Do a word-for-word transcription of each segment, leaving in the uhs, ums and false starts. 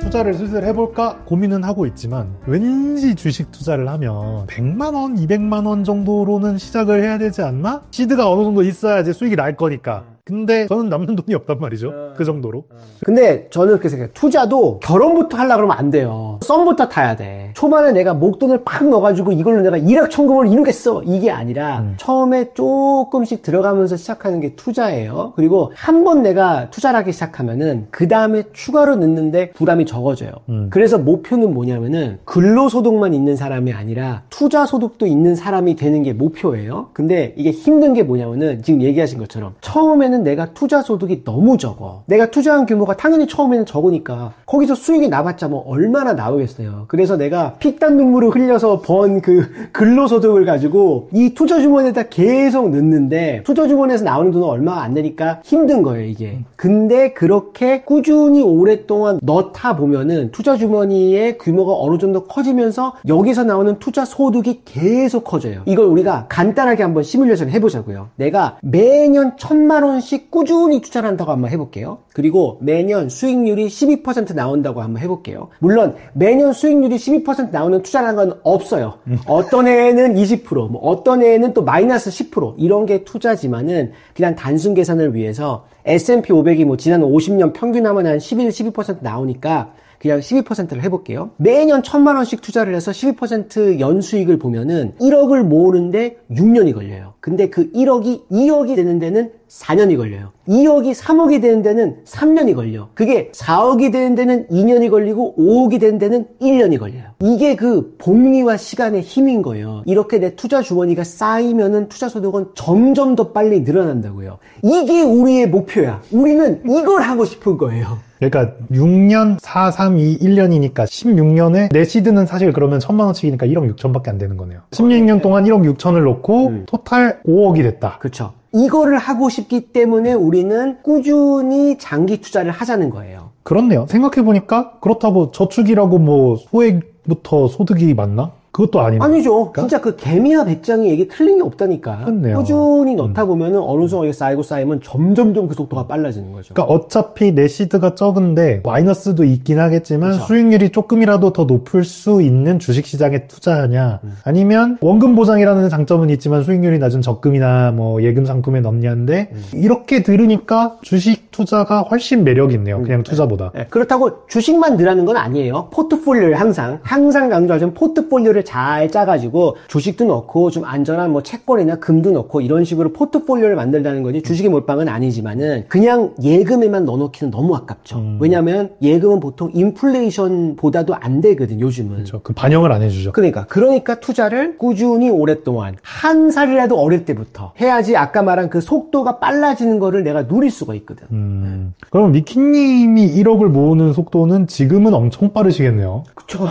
투자를 슬슬 해볼까 고민은 하고 있지만 왠지 주식 투자를 하면 백만 원, 이백만 원 정도로는 시작을 해야 되지 않나? 시드가 어느 정도 있어야지 수익이 날 거니까. 근데 저는 남는 돈이 없단 말이죠. 어, 그 정도로. 어. 근데 저는 그렇게 생각해요. 투자도 결혼부터 하려고 그러면 안 돼요. 썸부터 타야 돼. 초반에 내가 목돈을 팍 넣어가지고 이걸로 내가 일억 천금을 이루겠어. 이게 아니라 음. 처음에 조금씩 들어가면서 시작하는 게 투자예요. 그리고 한 번 내가 투자를 하기 시작하면은 그 다음에 추가로 넣는데 부담이 적어져요. 음. 그래서 목표는 뭐냐면은 근로소득만 있는 사람이 아니라 투자소득도 있는 사람이 되는 게 목표예요. 근데 이게 힘든 게 뭐냐면은 지금 얘기하신 것처럼 처음에는 내가 투자 소득이 너무 적어. 내가 투자한 규모가 당연히 처음에는 적으니까 거기서 수익이 나봤자 뭐 얼마나 나오겠어요. 그래서 내가 피땀 눈물을 흘려서 번 그 근로소득을 가지고 이 투자 주머니에다 계속 넣는데 투자 주머니에서 나오는 돈은 얼마가 안 되니까 힘든 거예요, 이게. 근데 그렇게 꾸준히 오랫동안 넣다 보면은 투자 주머니의 규모가 어느 정도 커지면서 여기서 나오는 투자 소득이 계속 커져요. 이걸 우리가 간단하게 한번 시뮬레이션 해보자고요. 내가 매년 천만 원씩 꾸준히 투자를 한다고 한번 해볼게요. 그리고 매년 수익률이 십이 퍼센트 나온다고 한번 해볼게요. 물론 매년 수익률이 십이 퍼센트 나오는 투자라는 건 없어요. 어떤 해에는 이십 퍼센트, 뭐 어떤 해에는 또 마이너스 십 퍼센트 이런 게 투자지만은 그냥 단순 계산을 위해서 에스 앤 피 오백이 뭐 지난 오십 년 평균하면 한 십일, 십이 퍼센트 나오니까 그냥 십이 퍼센트를 해볼게요. 매년 천만 원씩 투자를 해서 십이 퍼센트 연수익을 보면은 일억을 모으는데 육 년이 걸려요. 근데 그 일억이 이억이 되는 데는 사 년이 걸려요. 이억이 삼억이 되는 데는 삼 년이 걸려. 그게 사억이 되는 데는 이 년이 걸리고 오억이 되는 데는 일 년이 걸려요. 이게 그 복리와 시간의 힘인 거예요. 이렇게 내 투자 주머니가 쌓이면은 투자 소득은 점점 더 빨리 늘어난다고요. 이게 우리의 목표야. 우리는 이걸 하고 싶은 거예요. 그러니까 육 년, 사, 삼, 이, 일 년이니까 십육 년에 내 시드는 사실 그러면 천만 원씩이니까 일억 육천밖에 안 되는 거네요. 십육 년 동안 일억 육천을 넣고 음. 토탈 오억이 됐다. 그렇죠. 이거를 하고 싶기 때문에 우리는 꾸준히 장기 투자를 하자는 거예요. 그렇네요. 생각해보니까 그렇다고 저축이라고 뭐 소액부터 소득이 많나? 그것도 아니네. 아니죠. 그러니까? 진짜 그 개미와 배짱이 얘기 틀린 게 없다니까. 그렇네요. 꾸준히 넣다 음. 보면은 어느 정도 쌓이고 쌓이면 점점점 그 속도가 빨라지는 거죠. 그러니까 어차피 내 시드가 적은데 마이너스도 있긴 하겠지만 그렇죠. 수익률이 조금이라도 더 높을 수 있는 주식시장에 투자하냐 음. 아니면 원금 보장이라는 장점은 있지만 수익률이 낮은 적금이나 뭐 예금 상품에 넣냐인데 음. 이렇게 들으니까 주식 투자가 훨씬 매력이 있네요. 음. 그냥 투자보다. 네. 네. 그렇다고 주식만 넣으라는 건 아니에요. 포트폴리오를 항상 항상 강조하지만 포트폴리오를 잘 짜가지고 주식도 넣고 좀 안전한 뭐 채권이나 금도 넣고 이런 식으로 포트폴리오를 만들다는 거지 주식에 몰빵은 아니지만은 그냥 예금에만 넣어놓기는 너무 아깝죠. 음. 왜냐하면 예금은 보통 인플레이션보다도 안 되거든 요즘은. 그렇죠. 그 반영을 안 해주죠. 그러니까 그러니까 투자를 꾸준히 오랫동안 한 살이라도 어릴 때부터 해야지 아까 말한 그 속도가 빨라지는 거를 내가 누릴 수가 있거든. 음. 그럼 미키님이 일억을 모으는 속도는 지금은 엄청 빠르시겠네요. 그쵸.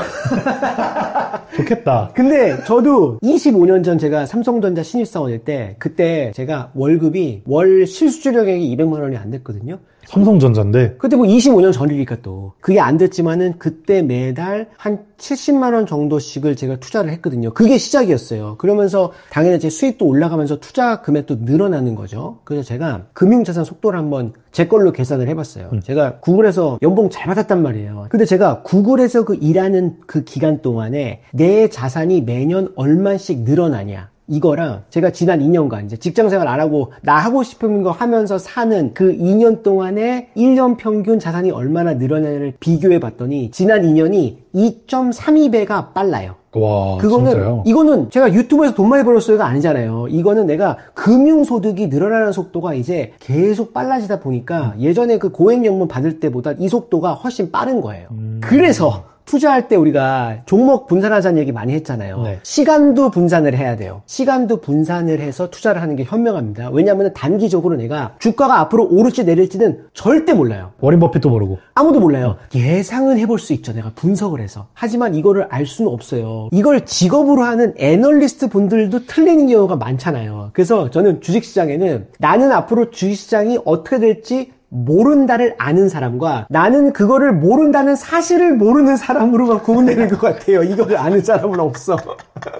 좋겠다. 근데 저도 이십오 년 전 제가 삼성전자 신입사원일 때 그때 제가 월급이 월 실수주력액이 이백만 원이 안 됐거든요. 삼성전자인데? 그때 뭐 이십오 년 전이니까 또 그게 안 됐지만은 그때 매달 한 칠십만 원 정도씩을 제가 투자를 했거든요. 그게 시작이었어요. 그러면서 당연히 제 수익도 올라가면서 투자 금액도 늘어나는 거죠. 그래서 제가 금융자산 속도를 한번 제 걸로 계산을 해봤어요. 음. 제가 구글에서 연봉 잘 받았단 말이에요. 근데 제가 구글에서 그 일하는 그 기간 동안에 내 자산이 매년 얼마씩 늘어나냐. 이거랑 제가 지난 이 년간 이제 직장생활 안 하고 나 하고 싶은 거 하면서 사는 그 이 년 동안에 일 년 평균 자산이 얼마나 늘어나냐를 비교해 봤더니 지난 이 년이 이 점 삼이 배가 빨라요. 와, 그거는 진짜요? 이거는 제가 유튜브에서 돈 많이 벌었어요가 아니잖아요. 이거는 내가 금융소득이 늘어나는 속도가 이제 계속 빨라지다 보니까 음. 예전에 그 고액연금 받을 때보다 이 속도가 훨씬 빠른 거예요. 음. 그래서 투자할 때 우리가 종목 분산하자는 얘기 많이 했잖아요. 네. 시간도 분산을 해야 돼요. 시간도 분산을 해서 투자를 하는 게 현명합니다. 왜냐하면 단기적으로 내가 주가가 앞으로 오를지 내릴지는 절대 몰라요. 워렌 버핏도 모르고. 아무도 몰라요. 예상은 해볼 수 있죠. 내가 분석을 해서. 하지만 이거를 알 수는 없어요. 이걸 직업으로 하는 애널리스트 분들도 틀리는 경우가 많잖아요. 그래서 저는 주식시장에는 나는 앞으로 주식시장이 어떻게 될지 모른다를 아는 사람과 나는 그거를 모른다는 사실을 모르는 사람으로만 구분되는 것 같아요. 이거를 아는 사람은 없어.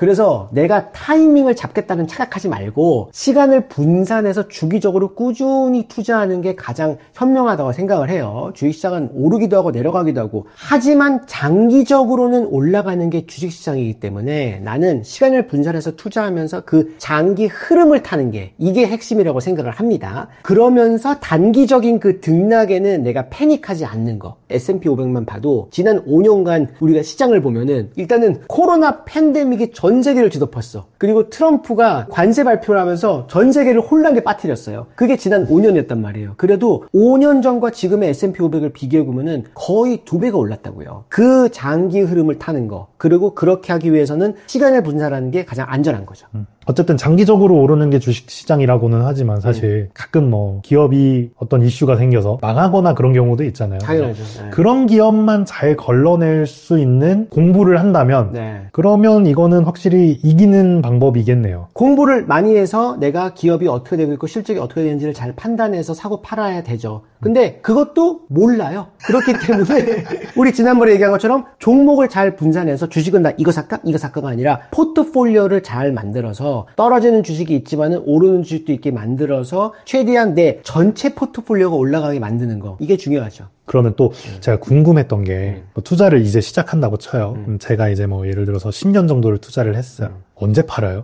그래서 내가 타이밍을 잡겠다는 착각하지 말고 시간을 분산해서 주기적으로 꾸준히 투자하는 게 가장 현명하다고 생각을 해요. 주식시장은 오르기도 하고 내려가기도 하고, 하지만 장기적으로는 올라가는 게 주식시장이기 때문에 나는 시간을 분산해서 투자하면서 그 장기 흐름을 타는 게 이게 핵심이라고 생각을 합니다. 그러면서 단기적인 그 등락에는 내가 패닉하지 않는 거. 에스 앤 피 오백만 봐도 지난 오 년간 우리가 시장을 보면은 일단은 코로나 팬데믹이 전 세계를 뒤덮었어. 그리고 트럼프가 관세 발표를 하면서 전 세계를 혼란에 빠뜨렸어요. 그게 지난 오 년이었단 말이에요. 그래도 오 년 전과 지금의 에스 앤 피 오백을 비교해 보면은 거의 두 배가 올랐다고요. 그 장기 흐름을 타는 거. 그리고 그렇게 하기 위해서는 시간을 분산하는 게 가장 안전한 거죠. 음. 어쨌든 장기적으로 오르는 게 주식시장이라고는 하지만 사실 음. 가끔 뭐 기업이 어떤 이슈가 생겨서 망하거나 그런 경우도 있잖아요. 당연하죠. 네. 그런 기업만 잘 걸러낼 수 있는 공부를 한다면 네. 그러면 이거는 확실히 이기는 방법이겠네요. 공부를 많이 해서 내가 기업이 어떻게 되고 있고 실적이 어떻게 되는지를 잘 판단해서 사고 팔아야 되죠. 근데 그것도 몰라요. 그렇기 때문에 우리 지난번에 얘기한 것처럼 종목을 잘 분산해서 주식은 나 이거 살까? 이거 살까가 아니라 포트폴리오를 잘 만들어서 떨어지는 주식이 있지만은 오르는 주식도 있게 만들어서 최대한 내 전체 포트폴리오가 올라가게 만드는 거. 이게 중요하죠. 그러면 또 음. 제가 궁금했던 게 음. 뭐 투자를 이제 시작한다고 쳐요. 음. 그럼 제가 이제 뭐 예를 들어서 십 년 정도를 투자를 했어요. 음. 언제 팔아요?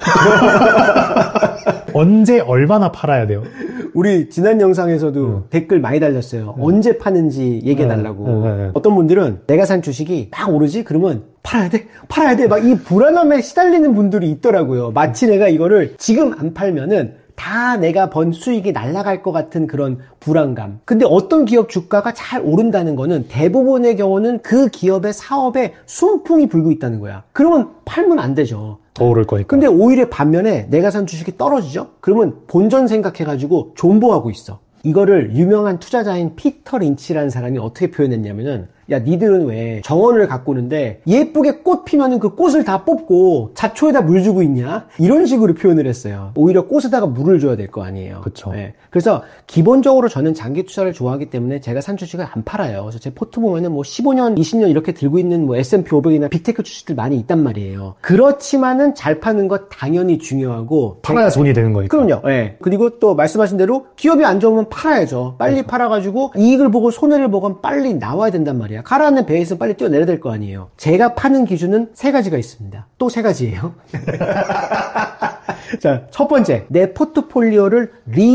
언제 얼마나 팔아야 돼요? 우리 지난 영상에서도 음. 댓글 많이 달렸어요. 음. 언제 파는지 얘기해달라고. 음. 음. 어떤 분들은 내가 산 주식이 막 오르지? 그러면 팔아야 돼? 팔아야 돼? 막 이 불안함에 시달리는 분들이 있더라고요. 마치 내가 이거를 지금 안 팔면은 다 내가 번 수익이 날아갈 것 같은 그런 불안감. 근데 어떤 기업 주가가 잘 오른다는 거는 대부분의 경우는 그 기업의 사업에 순풍이 불고 있다는 거야. 그러면 팔면 안 되죠. 더 오를 거니까. 근데 오히려 반면에 내가 산 주식이 떨어지죠? 그러면 본전 생각해가지고 존버하고 있어. 이거를 유명한 투자자인 피터 린치라는 사람이 어떻게 표현했냐면은, 야, 니들은 왜 정원을 가꾸는데 예쁘게 꽃 피면은 그 꽃을 다 뽑고 잡초에다 물 주고 있냐? 이런 식으로 표현을 했어요. 오히려 꽃에다가 물을 줘야 될 거 아니에요. 그렇죠. 네. 그래서 기본적으로 저는 장기 투자를 좋아하기 때문에 제가 산 주식을 안 팔아요. 그래서 제 포트 보면은 뭐 십오 년, 이십 년 이렇게 들고 있는 뭐 에스 앤 피 오백이나 빅테크 주식들 많이 있단 말이에요. 그렇지만은 잘 파는 것 당연히 중요하고 팔아야 돈이 되는 거니까. 그럼요. 네. 그리고 또 말씀하신 대로 기업이 안 좋으면 팔아야죠. 빨리 그렇죠. 팔아가지고 이익을 보고 손해를 보건 빨리 나와야 된단 말이야. 가라앉는 배에 있으면 빨리 뛰어내려야 될 거 아니에요. 제가 파는 기준은 세 가지가 있습니다. 또 세 가지예요. 자, 첫 번째, 내 포트폴리오를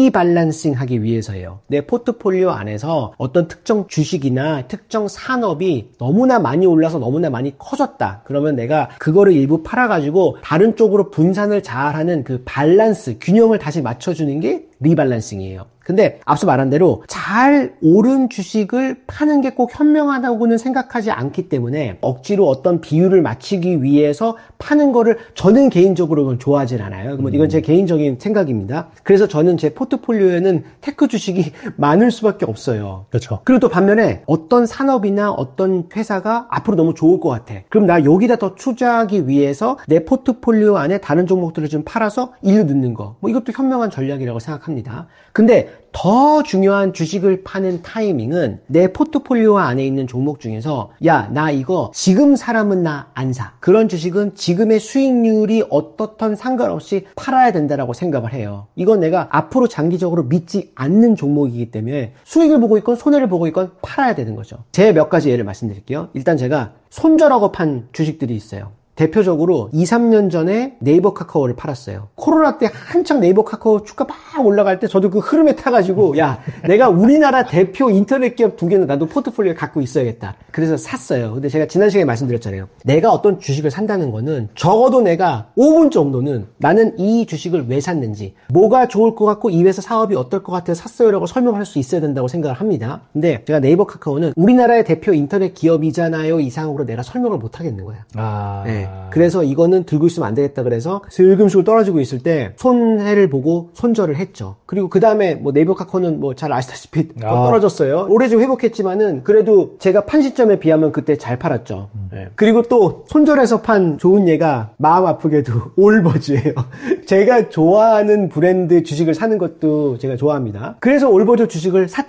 리밸런싱 하기 위해서예요. 내 포트폴리오 안에서 어떤 특정 주식이나 특정 산업이 너무나 많이 올라서 너무나 많이 커졌다. 그러면 내가 그거를 일부 팔아가지고 다른 쪽으로 분산을 잘하는 그 밸런스, 균형을 다시 맞춰주는 게 리밸런싱이에요. 근데 앞서 말한 대로 잘 오른 주식을 파는 게 꼭 현명하다고는 생각하지 않기 때문에 억지로 어떤 비율을 맞추기 위해서 파는 거를 저는 개인적으로는 좋아하진 않아요. 뭐 이건 제 개인적인 생각입니다. 그래서 저는 제 포트폴리오에는 테크 주식이 많을 수밖에 없어요. 그렇죠. 그리고 또 반면에 어떤 산업이나 어떤 회사가 앞으로 너무 좋을 것 같아. 그럼 나 여기다 더 투자하기 위해서 내 포트폴리오 안에 다른 종목들을 좀 팔아서 일로 넣는 거. 뭐 이것도 현명한 전략이라고 생각합니다. 근데 더 중요한 주식을 파는 타이밍은 내 포트폴리오 안에 있는 종목 중에서 야, 나 이거 지금 사람은 나 안 사. 그런 주식은 지금의 수익률이 어떻든 상관없이 팔아야 된다라고 생각을 해요. 이건 내가 앞으로 장기적으로 믿지 않는 종목이기 때문에 수익을 보고 있건 손해를 보고 있건 팔아야 되는 거죠. 제 몇 가지 예를 말씀드릴게요. 일단 제가 손절하고 판 주식들이 있어요. 대표적으로 이, 삼 년 전에 네이버 카카오를 팔았어요. 코로나 때 한창 네이버 카카오 주가 막 올라갈 때 저도 그 흐름에 타가지고 야, 내가 우리나라 대표 인터넷 기업 두 개는 나도 포트폴리오에 갖고 있어야겠다. 그래서 샀어요. 근데 제가 지난 시간에 말씀드렸잖아요. 내가 어떤 주식을 산다는 거는 적어도 내가 오 분 정도는 나는 이 주식을 왜 샀는지, 뭐가 좋을 것 같고 이 회사 사업이 어떨 것 같아서 샀어요라고 설명할 수 있어야 된다고 생각을 합니다. 근데 제가 네이버 카카오는 우리나라의 대표 인터넷 기업이잖아요 이상으로 내가 설명을 못 하겠는 거야. 아... 네. 그래서 이거는 들고 있으면 안 되겠다 그래서 슬금슬금 떨어지고 있을 때 손해를 보고 손절을 했죠. 그리고 그 다음에 뭐 네이버 카카오는 뭐 잘 아시다시피 아. 떨어졌어요. 오래 좀 회복했지만은 그래도 제가 판 시점에 비하면 그때 잘 팔았죠. 음. 네. 그리고 또 손절해서 판 좋은 예가 마음 아프게도 올버즈예요. 제가 좋아하는 브랜드 주식을 사는 것도 제가 좋아합니다. 그래서 올버즈 주식을 샀죠.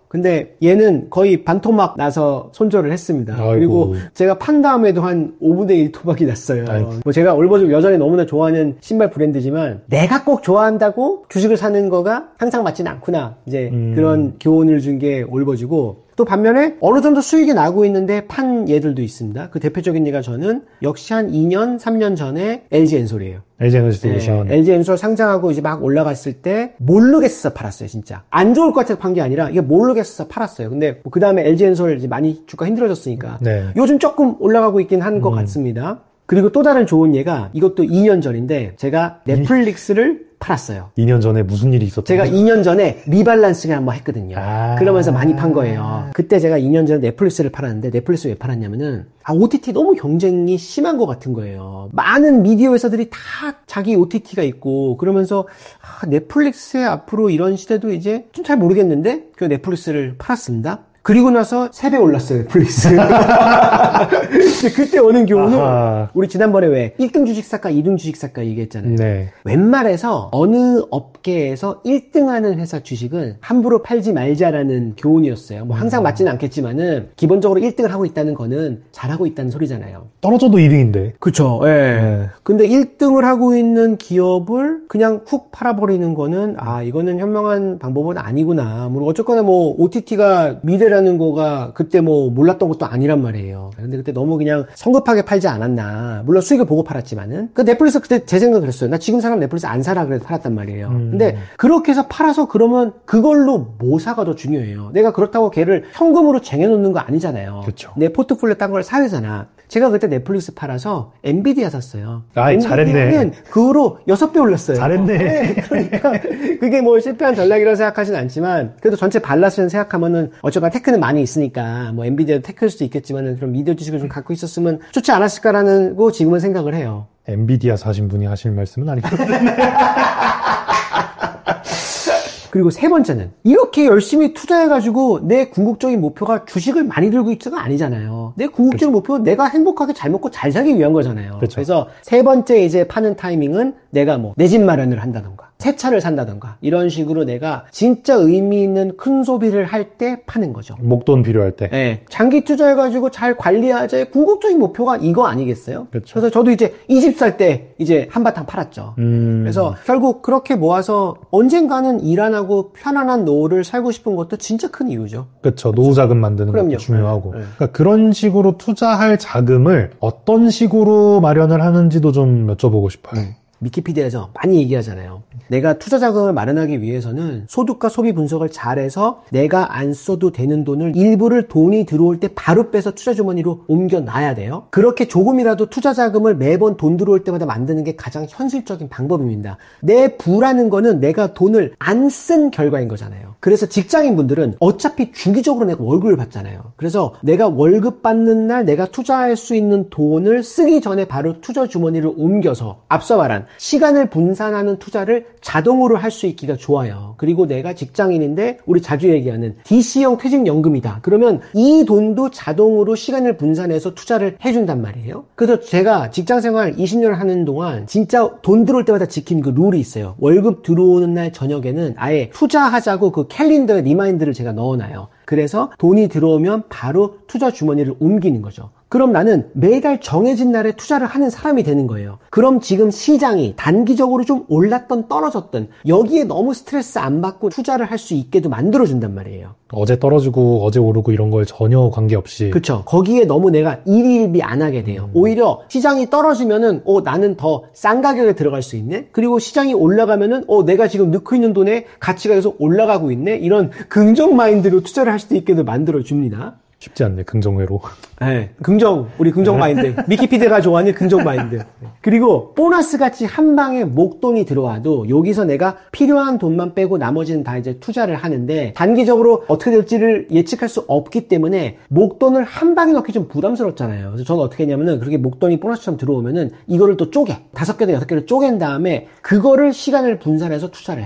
근데 얘는 거의 반토막 나서 손절을 했습니다. 아이고. 그리고 제가 판 다음에도 한 오분의 일 토막이 났어요. 아이고. 뭐 제가 올버죽 여전히 너무나 좋아하는 신발 브랜드지만 내가 꼭 좋아한다고 주식을 사는 거가 항상 맞지는 않구나. 이제 음. 그런 교훈을 준 게 올버주고, 또 반면에 어느 정도 수익이 나고 있는데 판 얘들도 있습니다. 그 대표적인 예가 저는 역시 한 이 년, 삼 년 전에 엘지엔솔이에요. 엘지에너지솔루션. 네, 엘지엔솔 상장하고 이제 막 올라갔을 때 모르겠어 팔았어요, 진짜. 안 좋을 것 같아서 판 게 아니라 이게 모르겠어 팔았어요. 근데 뭐 그 다음에 엘지엔솔 이제 많이 주가 힘들어졌으니까 네. 요즘 조금 올라가고 있긴 한 것 음. 같습니다. 그리고 또 다른 좋은 예가, 이것도 이 년 전인데 제가 넷플릭스를 팔았어요. 이 년 전에 무슨 일이 있었던 제가 거죠? 이 년 전에 리발란싱을 한번 했거든요. 아. 그러면서 많이 판 거예요. 그때 제가 이 년 전에 넷플릭스를 팔았는데, 넷플릭스 왜 팔았냐면은 아, 오티티 너무 경쟁이 심한 것 같은 거예요. 많은 미디어 회사들이 다 자기 오티티가 있고 그러면서 아, 넷플릭스의 앞으로 이런 시대도 이제 좀 잘 모르겠는데 그 넷플릭스를 팔았습니다. 그리고 나서 세 배 올랐어요, 넷플릭스. 그때 오는 교훈은, 아하. 우리 지난번에 왜 일 등 주식사과, 이 등 주식사과 얘기했잖아요. 네. 웬만해서 어느 업계에서 일 등 하는 회사 주식은 함부로 팔지 말자라는 교훈이었어요. 뭐 항상 맞지는 않겠지만은, 기본적으로 일 등을 하고 있다는 거는 잘하고 있다는 소리잖아요. 떨어져도 이 등인데. 그쵸, 예. 네. 근데 일 등을 하고 있는 기업을 그냥 훅 팔아버리는 거는, 아, 이거는 현명한 방법은 아니구나. 뭐, 어쨌거나 뭐, 오티티가 미래 라는 거가 그때 뭐 몰랐던 것도 아니란 말이에요. 근데 그때 너무 그냥 성급하게 팔지 않았나. 물론 수익을 보고 팔았지만은. 그 넷플릭스 그때 제 생각을 했어요. 나 지금 사람 넷플릭스 안 사라 그래서 팔았단 말이에요. 음. 근데 그렇게 해서 팔아서 그러면 그걸로 뭐 사가 더 중요해요. 내가 그렇다고 걔를 현금으로 쟁여놓는 거 아니잖아요. 그쵸. 내 포트폴리오 딴 걸 사야 되잖아. 제가 그때 넷플릭스 팔아서 엔비디아 샀어요. 아이, 잘했네. 그 후로 여섯 배 올렸어요. 잘했네. 네, 그러니까 그게 뭐 실패한 전략이라고 생각하진 않지만 그래도 전체 발라스는 생각하면은 어쩌면 테크는 많이 있으니까 뭐 엔비디아도 테크일 수도 있겠지만은 그런 미디어 지식을 좀 갖고 있었으면 좋지 않았을까라는 거 지금은 생각을 해요. 엔비디아 사신 분이 하실 말씀은 아니거든요. 그리고 세 번째는 이렇게 열심히 투자해가지고 내 궁극적인 목표가 주식을 많이 들고 있지가 아니잖아요. 내 궁극적인 그렇죠. 목표는 내가 행복하게 잘 먹고 잘 살기 위한 거잖아요. 그렇죠. 그래서 세 번째 이제 파는 타이밍은 내가 뭐 내 집 마련을 한다던가 새 차를 산다던가 이런 식으로 내가 진짜 의미 있는 큰 소비를 할 때 파는 거죠. 목돈 필요할 때. 네. 장기 투자해가지고 잘 관리하자의 궁극적인 목표가 이거 아니겠어요? 그렇죠. 그래서 저도 이제 이 집 살 때 이제 한바탕 팔았죠. 음. 그래서 결국 그렇게 모아서 언젠가는 일 안 하고 편안한 노후를 살고 싶은 것도 진짜 큰 이유죠. 그렇죠. 노후 자금 만드는 그럼요. 것도 중요하고. 네. 그러니까 그런 식으로 투자할 자금을 어떤 식으로 마련을 하는지도 좀 여쭤보고 싶어요. 음. 위키피디아에서 많이 얘기하잖아요. 내가 투자 자금을 마련하기 위해서는 소득과 소비 분석을 잘해서 내가 안 써도 되는 돈을 일부를 돈이 들어올 때 바로 빼서 투자 주머니로 옮겨놔야 돼요. 그렇게 조금이라도 투자 자금을 매번 돈 들어올 때마다 만드는 게 가장 현실적인 방법입니다. 내 부라는 거는 내가 돈을 안 쓴 결과인 거잖아요. 그래서 직장인 분들은 어차피 주기적으로 내가 월급을 받잖아요. 그래서 내가 월급 받는 날 내가 투자할 수 있는 돈을 쓰기 전에 바로 투자 주머니를 옮겨서 앞서 말한 시간을 분산하는 투자를 자동으로 할 수 있기가 좋아요. 그리고 내가 직장인인데 우리 자주 얘기하는 디씨형 퇴직연금이다. 그러면 이 돈도 자동으로 시간을 분산해서 투자를 해준단 말이에요. 그래서 제가 직장생활 이십 년을 하는 동안 진짜 돈 들어올 때마다 지킨 그 룰이 있어요. 월급 들어오는 날 저녁에는 아예 투자하자고 그 캘린더에 리마인드를 제가 넣어놔요. 그래서 돈이 들어오면 바로 투자 주머니를 옮기는 거죠. 그럼 나는 매달 정해진 날에 투자를 하는 사람이 되는 거예요. 그럼 지금 시장이 단기적으로 좀 올랐던 떨어졌던 여기에 너무 스트레스 안 받고 투자를 할 수 있게도 만들어준단 말이에요. 어제 떨어지고 어제 오르고 이런 걸 전혀 관계없이. 그렇죠. 거기에 너무 내가 일희일비 안 하게 돼요. 음. 오히려 시장이 떨어지면은 어 나는 더 싼 가격에 들어갈 수 있네. 그리고 시장이 올라가면은 어 내가 지금 넣고 있는 돈에 가치가 계속 올라가고 있네. 이런 긍정 마인드로 투자를 할 수도 있게도 만들어줍니다. 쉽지 않네, 긍정회로. 네, 긍정, 우리 긍정 마인드. 위키피디아가 좋아하는 긍정 마인드. 그리고 보너스 같이 한 방에 목돈이 들어와도 여기서 내가 필요한 돈만 빼고 나머지는 다 이제 투자를 하는데 단기적으로 어떻게 될지를 예측할 수 없기 때문에 목돈을 한 방에 넣기 좀 부담스럽잖아요. 그래서 저는 어떻게 했냐면은 그렇게 목돈이 보너스처럼 들어오면은 이거를 또 쪼개. 다섯 개나 여섯 개를 쪼갠 다음에 그거를 시간을 분산해서 투자를 해요.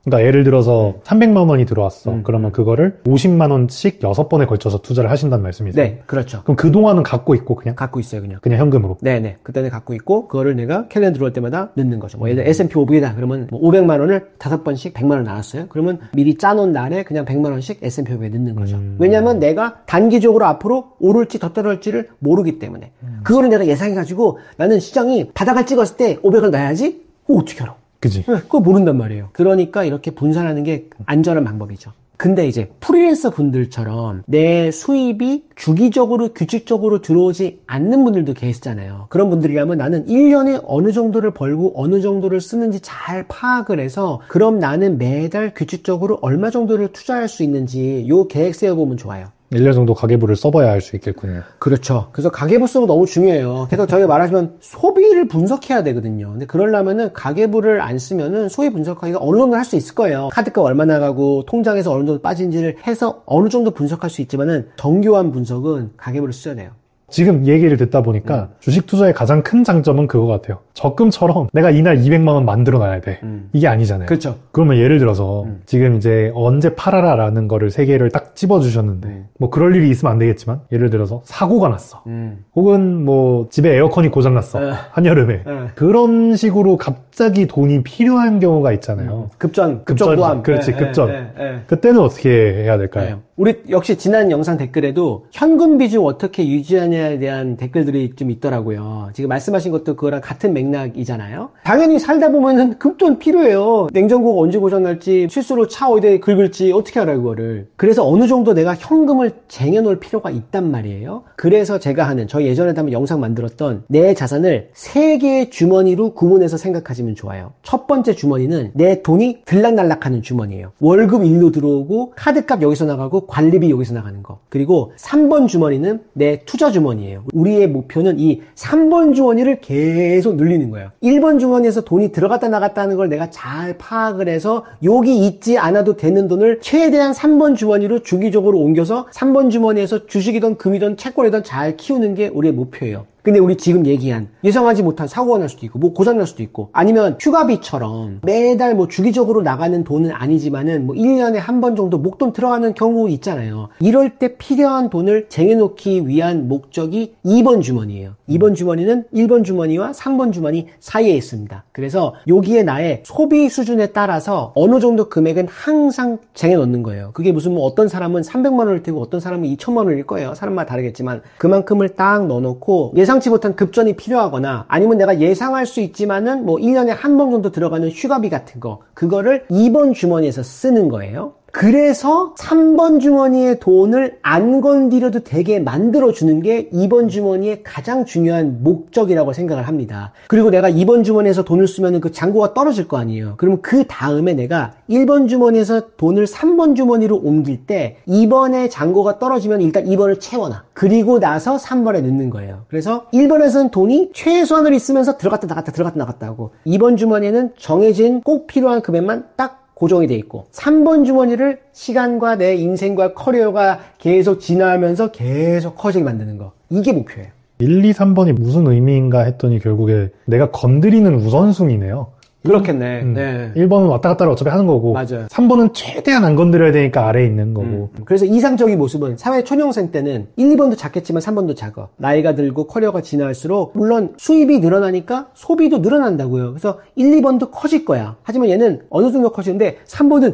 그러니까 예를 들어서 음. 삼백만 원이 들어왔어. 음. 그러면 그거를 오십만 원씩 여섯 번에 걸쳐서 투자를 하신다는 말씀이세요? 네, 그렇죠. 그럼 그동안은 갖고 있고 그냥? 갖고 있어요, 그냥. 그냥 현금으로? 네네. 그때는 갖고 있고, 그거를 내가 캘린더 들어올 때마다 넣는 거죠. 뭐, 예를 들어 에스 앤 피 오백이다. 그러면 뭐 오백만 원을 다섯 번씩 백만 원 나왔어요. 그러면 미리 짜놓은 날에 그냥 백만 원씩 에스 앤 피 오백에 넣는 거죠. 음. 왜냐면 내가 단기적으로 앞으로 오를지 더 떨어질지를 모르기 때문에. 음. 그거를 내가 예상해가지고 나는 시장이 바닥을 찍었을 때 오백을 넣어야지? 어, 어떻게 알아? 그지? 네, 그거 모른단 말이에요. 그러니까 이렇게 분산하는 게 안전한 방법이죠. 근데 이제 프리랜서 분들처럼 내 수입이 주기적으로 규칙적으로 들어오지 않는 분들도 계시잖아요. 그런 분들이라면 나는 일 년에 어느 정도를 벌고 어느 정도를 쓰는지 잘 파악을 해서 그럼 나는 매달 규칙적으로 얼마 정도를 투자할 수 있는지 요 계획 세워보면 좋아요. 일 년 정도 가계부를 써봐야 알 수 있겠군요. 그렇죠. 그래서 가계부 쓰는 거 너무 중요해요. 그래서 저희가 말하자면 소비를 분석해야 되거든요. 근데 그러려면은 가계부를 안 쓰면은 소비 분석하기가 어느 정도 할 수 있을 거예요. 카드값 얼마 나가고 통장에서 어느 정도 빠진지를 해서 어느 정도 분석할 수 있지만은 정교한 분석은 가계부를 써야 돼요. 지금 얘기를 듣다 보니까 음. 주식 투자의 가장 큰 장점은 그거 같아요. 적금처럼 내가 이날 이백만 원 만들어 놔야 돼. 음. 이게 아니잖아요. 그렇죠. 그러면 예를 들어서 음. 지금 이제 언제 팔아라 라는 거를 세 개를 딱 집어주셨는데 음. 뭐 그럴 일이 있으면 안 되겠지만 예를 들어서 사고가 났어. 음. 혹은 뭐 집에 에어컨이 고장났어. 에. 한여름에. 에. 그런 식으로 갑자기 돈이 필요한 경우가 있잖아요. 음. 급전, 급전 보험. 그렇지, 에, 급전. 에, 에, 에. 그때는 어떻게 해야 될까요? 에. 우리 역시 지난 영상 댓글에도 현금 비중 어떻게 유지하냐에 대한 댓글들이 좀 있더라고요. 지금 말씀하신 것도 그거랑 같은 맥락이잖아요. 당연히 살다 보면은 급돈 필요해요. 냉장고가 언제 고장날지, 실수로 차 어디에 긁을지 어떻게 알아요, 그거를. 그래서 어느 정도 내가 현금을 쟁여놓을 필요가 있단 말이에요. 그래서 제가 하는, 저희 예전에도 한번 영상 만들었던 내 자산을 세 개의 주머니로 구분해서 생각하시면 좋아요. 첫 번째 주머니는 내 돈이 들락날락하는 주머니예요. 월급 일로 들어오고 카드값 여기서 나가고 관리비 여기서 나가는 거. 그리고 삼 번 주머니는 내 투자 주머니예요. 우리의 목표는 이 삼 번 주머니를 계속 늘리는 거예요. 일 번 주머니에서 돈이 들어갔다 나갔다 하는 걸 내가 잘 파악을 해서 여기 있지 않아도 되는 돈을 최대한 삼 번 주머니로 주기적으로 옮겨서 삼 번 주머니에서 주식이든 금이든 채권이든 잘 키우는 게 우리의 목표예요. 근데 우리 지금 얘기한 예상하지 못한 사고가 날 수도 있고 뭐 고장 날 수도 있고 아니면 휴가비처럼 매달 뭐 주기적으로 나가는 돈은 아니지만은 뭐 일 년에 한 번 정도 목돈 들어가는 경우 있잖아요. 이럴 때 필요한 돈을 쟁여놓기 위한 목적이 이 번 주머니예요. 이 번 주머니는 일 번 주머니와 삼 번 주머니 사이에 있습니다. 그래서 여기에 나의 소비 수준에 따라서 어느 정도 금액은 항상 쟁여놓는 거예요. 그게 무슨 뭐 어떤 사람은 삼백만 원일 테고 어떤 사람은 이천만 원일 거예요. 사람마다 다르겠지만 그만큼을 딱 넣어놓고 예상치 못한 급전이 필요하거나 아니면 내가 예상할 수 있지만은 뭐 일 년에 한 번 정도 들어가는 휴가비 같은 거 그거를 이 번 주머니에서 쓰는 거예요. 그래서 삼 번 주머니의 돈을 안 건드려도 되게 만들어주는 게 이 번 주머니의 가장 중요한 목적이라고 생각을 합니다. 그리고 내가 이 번 주머니에서 돈을 쓰면 그 잔고가 떨어질 거 아니에요. 그러면 그 다음에 내가 일 번 주머니에서 돈을 삼 번 주머니로 옮길 때 이 번에 잔고가 떨어지면 일단 이 번을 채워놔. 그리고 나서 삼 번에 넣는 거예요. 그래서 일 번에서는 돈이 최소한으로 있으면서 들어갔다 나갔다 들어갔다 나갔다 하고 이 번 주머니에는 정해진 꼭 필요한 금액만 딱 고정이 돼 있고 삼 번 주머니를 시간과 내 인생과 커리어가 계속 진화하면서 계속 커지게 만드는 거. 이게 목표예요. 일, 이, 삼 번이 무슨 의미인가 했더니 결국에 내가 건드리는 우선순위네요. 그렇겠네. 음, 네. 일 번은 왔다 갔다 어차피 하는 거고 맞아요. 삼 번은 최대한 안 건드려야 되니까 아래에 있는 거고 음. 그래서 이상적인 모습은 사회 초년생 때는 일, 이 번도 작겠지만 삼 번도 작아. 나이가 들고 커리어가 진화할수록 물론 수입이 늘어나니까 소비도 늘어난다고요. 그래서 일, 이 번도 커질 거야. 하지만 얘는 어느 정도 커지는데 삼 번은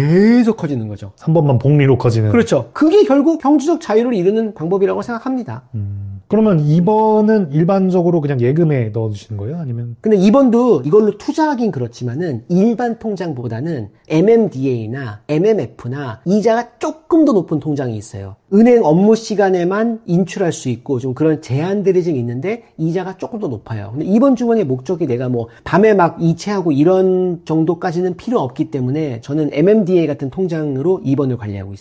계속 커지는 거죠. 삼 번만 복리로 커지는. 그렇죠. 그게 결국 경제적 자유를 이루는 방법이라고 생각합니다. 음. 그러면 이 번은 일반적으로 그냥 예금에 넣어주시는 거예요? 아니면? 근데 이 번도 이걸로 투자하긴 그렇지만은 일반 통장보다는 엠엠디에이나 엠엠에프나 이자가 조금 더 높은 통장이 있어요. 은행 업무 시간에만 인출할 수 있고 좀 그런 제한들이 좀 있는데 이자가 조금 더 높아요. 근데 이 번 주머니의 목적이 내가 뭐 밤에 막 이체하고 이런 정도까지는 필요 없기 때문에 저는 엠엠디에이 같은 통장으로 이 번을 관리하고 있어요.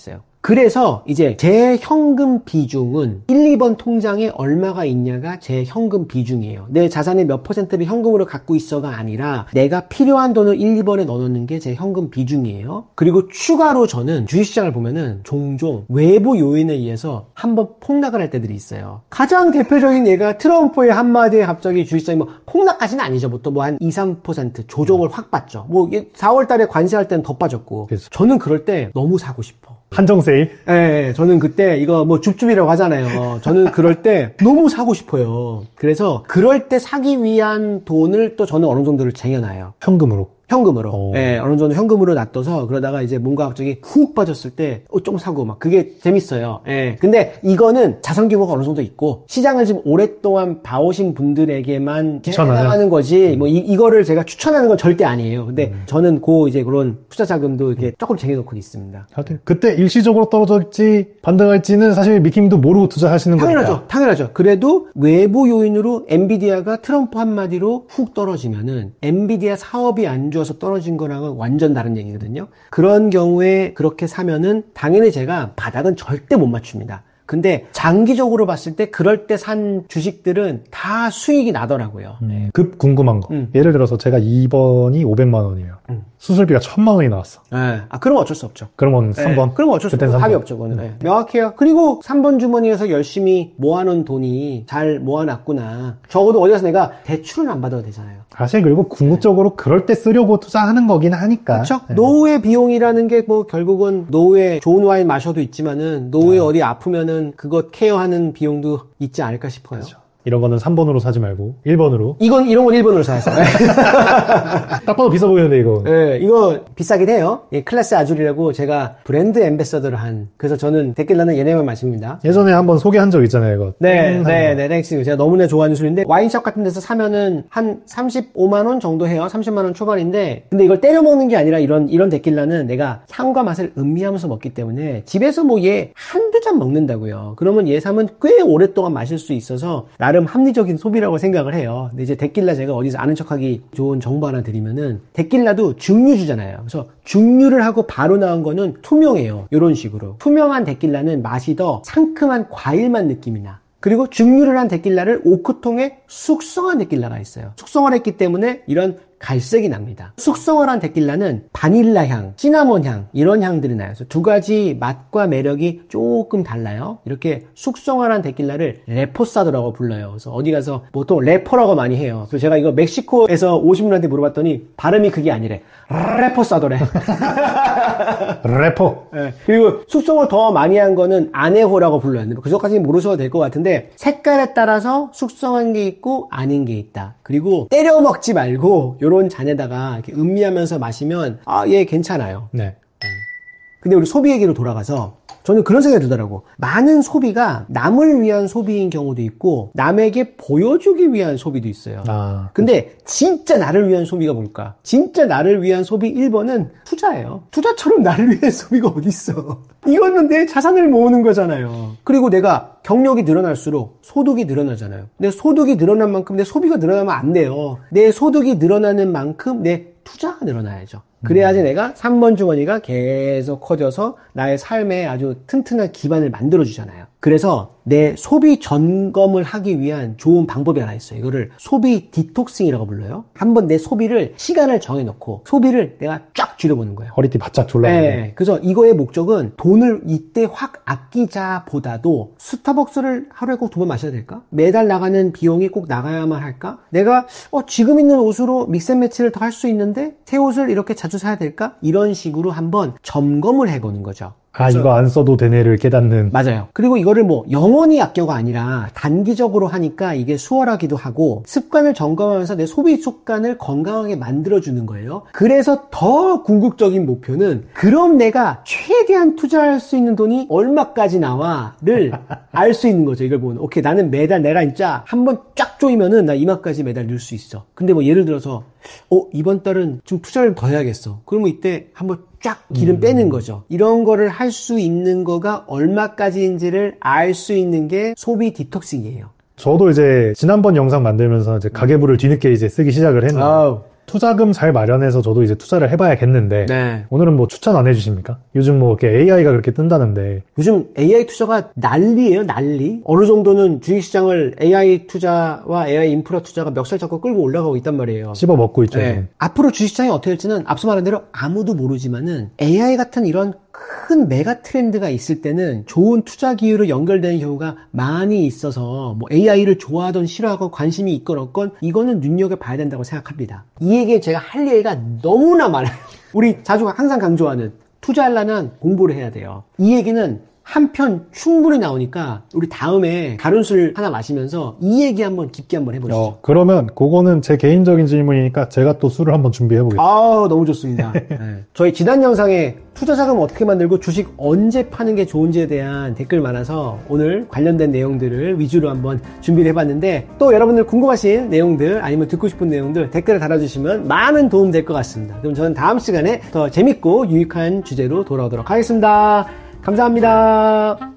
그래서 이제 제 현금 비중은 일, 이 번 통장에 얼마가 있냐가 제 현금 비중이에요. 내 자산의 몇 퍼센트를 현금으로 갖고 있어가 아니라 내가 필요한 돈을 일, 이 번에 넣어놓는 게 제 현금 비중이에요. 그리고 추가로 저는 주식시장을 보면은 종종 외부 요인에 의해서 한번 폭락을 할 때들이 있어요. 가장 대표적인 예가 트럼프의 한마디에 갑자기 주식시장이 뭐 폭락까지는 아니죠. 보통 뭐 한 이, 삼 퍼센트 조정을 확 받죠. 뭐 사월 달에 관세할 때는 더 빠졌고. 그래서. 저는 그럴 때 너무 사고 싶어. 한정 세일? 네, 저는 그때 이거 뭐 줍줍이라고 하잖아요. 저는 그럴 때 너무 사고 싶어요. 그래서 그럴 때 사기 위한 돈을 또 저는 어느 정도를 쟁여놔요. 현금으로? 현금으로. 예, 네, 어느 정도 현금으로 놔둬서 그러다가 이제 뭔가 갑자기 훅 빠졌을 때, 어, 좀 사고 막 그게 재밌어요. 예. 네. 근데 이거는 자산 규모가 어느 정도 있고 시장을 지금 오랫동안 봐오신 분들에게만 해당하는 거지, 뭐 이, 이거를 제가 추천하는 건 절대 아니에요. 근데 음. 저는 고 이제 그런 투자 자금도 이렇게 조금 쟁여놓고 있습니다. 하여튼 그때 일시적으로 떨어질지 반등할지는 사실 미킴도 모르고 투자하시는 거니까. 당연하죠. 당연하죠. 그래도 외부 요인으로 엔비디아가 트럼프 한마디로 훅 떨어지면은 엔비디아 사업이 안 좋아 서 떨어진 거랑은 완전 다른 얘기거든요. 그런 경우에 그렇게 사면은 당연히 제가 바닥은 절대 못 맞춥니다. 근데 장기적으로 봤을 때 그럴 때 산 주식들은 다 수익이 나더라고요. 음, 급 궁금한 거. 음. 예를 들어서 제가 이 번이 오백만 원이에요. 음. 수술비가 천만 원이 나왔어. 네. 아, 그럼 어쩔 수 없죠. 그러면 삼 번. 네. 그럼 어쩔 수 없죠. 답이 없죠. 그거는. 네. 명확해요. 그리고 삼 번 주머니에서 열심히 모아놓은 돈이 잘 모아놨구나. 적어도 어디 가서 내가 대출은 안 받아도 되잖아요. 사실 그리고 궁극적으로 네. 그럴 때 쓰려고 투자하는 거긴 하니까. 그렇죠. 네. 노후의 비용이라는 게 뭐 결국은 노후에 좋은 와인 마셔도 있지만은 노후에 네. 어디 아프면은 그것 케어하는 비용도 있지 않을까 싶어요. 그렇죠. 이런 거는 삼 번으로 사지 말고 일 번으로. 이건 이런 건 일 번으로 사야죠. 딱 봐도 비싸 보이는데 이거. 네, 이거 비싸긴 해요. 예, 클래스 아주리라고 제가 브랜드 엠베서더를 한. 그래서 저는 데킬라는 얘네만 마십니다. 예전에 한번 소개한 적 있잖아요, 이거. 네, 음, 네, 네, 네. 제가 너무나 좋아하는 술인데 와인숍 같은 데서 사면은 한 삼십오만 원 정도 해요. 삼십만 원 초반인데. 근데 이걸 때려 먹는 게 아니라 이런 이런 데킬라는 내가 향과 맛을 음미하면서 먹기 때문에 집에서 뭐 얘 한두 잔 먹는다고요. 그러면 얘 사면 꽤 오랫동안 마실 수 있어서 나름 합리적인 소비라고 생각을 해요. 근데 이제 데킬라 제가 어디서 아는 척하기 좋은 정보 하나 드리면은 데킬라도 증류주잖아요. 그래서 증류를 하고 바로 나온 거는 투명해요. 이런 식으로. 투명한 데킬라는 맛이 더 상큼한 과일맛 느낌이 나. 그리고 증류를 한 데킬라를 오크통에 숙성한 데킬라가 있어요. 숙성을 했기 때문에 이런 갈색이 납니다. 숙성을 한 데킬라는 바닐라 향, 시나몬 향 이런 향들이 나요. 그래서 두 가지 맛과 매력이 조금 달라요. 이렇게 숙성을 한 데킬라를 레포사도라고 불러요. 그래서 어디 가서 보통 레포라고 많이 해요. 그래서 제가 이거 멕시코에서 오신 분한테 물어봤더니 발음이 그게 아니래. 레포사도래. 레포. 네. 그리고 숙성을 더 많이 한 거는 아네호라고 불러요. 그 정도까지는 모르셔도 될 것 같은데 색깔에 따라서 숙성한 게 있고 아닌 게 있다. 그리고 때려 먹지 말고 요런 잔에다가 이렇게 음미하면서 마시면 아, 얘 괜찮아요. 네. 근데 우리 소비 얘기로 돌아가서 저는 그런 생각이 들더라고. 많은 소비가 남을 위한 소비인 경우도 있고 남에게 보여주기 위한 소비도 있어요. 아, 근데 진짜 나를 위한 소비가 뭘까? 진짜 나를 위한 소비 일 번은 투자예요. 투자처럼 나를 위한 소비가 어딨어. 이거는 내 자산을 모으는 거잖아요. 그리고 내가 경력이 늘어날수록 소득이 늘어나잖아요. 내 소득이 늘어난 만큼 내 소비가 늘어나면 안 돼요. 내 소득이 늘어나는 만큼 내 투자가 늘어나야죠. 그래야지 내가 삼 번 주머니가 계속 커져서 나의 삶에 아주 튼튼한 기반을 만들어주잖아요. 그래서 내 소비 점검을 하기 위한 좋은 방법이 하나 있어요. 이거를 소비 디톡싱이라고 불러요. 한번 내 소비를 시간을 정해놓고 소비를 내가 쫙 줄여보는 거예요. 허리띠 바짝 졸라매고. 네. 그래서 이거의 목적은 돈을 이때 확 아끼자 보다도 스타벅스를 하루에 꼭 두 번 마셔야 될까? 매달 나가는 비용이 꼭 나가야만 할까? 내가 어, 지금 있는 옷으로 믹스앤매치를 더 할 수 있는데 새 옷을 이렇게 자주 사야 될까? 이런 식으로 한번 점검을 해보는 거죠. 아, 그렇죠? 이거 안 써도 되네를 깨닫는. 맞아요. 그리고 이거를 뭐 영원히 아껴가 아니라 단기적으로 하니까 이게 수월하기도 하고 습관을 점검하면서 내 소비 습관을 건강하게 만들어주는 거예요. 그래서 더 궁극적인 목표는 그럼 내가 최대한 투자할 수 있는 돈이 얼마까지 나와를 알 수 있는 거죠. 이걸 보면 오케이, 나는 매달 내가 진짜 한번 쫙 조이면은 나 이만까지 매달 넣을 수 있어. 근데 뭐 예를 들어서 어 이번 달은 좀 투자를 더 해야겠어. 그러면 이때 한번 쫙 기름 빼는 거죠. 이런 거를 할 수 있는 거가 얼마까지인지를 알 수 있는 게 소비 디톡싱이에요. 저도 이제 지난번 영상 만들면서 이제 가계부를 뒤늦게 이제 쓰기 시작을 했는데 아우. 투자금 잘 마련해서 저도 이제 투자를 해봐야겠는데 네. 오늘은 뭐 추천 안 해주십니까? 요즘 뭐 이렇게 에이아이가 그렇게 뜬다는데 요즘 에이아이 투자가 난리예요, 난리. 어느 정도는 주식시장을 에이아이 투자와 에이아이 인프라 투자가 멱살 잡고 끌고 올라가고 있단 말이에요. 씹어 먹고 있죠. 네. 앞으로 주식시장이 어떻게 될지는 앞서 말한 대로 아무도 모르지만은 에이아이 같은 이런 큰 메가 트렌드가 있을 때는 좋은 투자 기회로 연결되는 경우가 많이 있어서 뭐 에이아이를 좋아하던 싫어하건 관심이 있건 없건 이거는 눈여겨봐야 된다고 생각합니다. 이 얘기에 제가 할 얘기가 너무나 많아요. 우리 자주 항상 강조하는 투자하려면 공부를 해야 돼요. 이 얘기는 한 편 충분히 나오니까 우리 다음에 다른 술 하나 마시면서 이 얘기 한번 깊게 한번 해보시죠. 어, 그러면 그거는 제 개인적인 질문이니까 제가 또 술을 한번 준비해보겠습니다. 아, 너무 좋습니다. 네. 저희 지난 영상에 투자 자금 어떻게 만들고 주식 언제 파는 게 좋은지에 대한 댓글 많아서 오늘 관련된 내용들을 위주로 한번 준비를 해봤는데 또 여러분들 궁금하신 내용들 아니면 듣고 싶은 내용들 댓글에 달아주시면 많은 도움 될 것 같습니다. 그럼 저는 다음 시간에 더 재밌고 유익한 주제로 돌아오도록 하겠습니다. 감사합니다.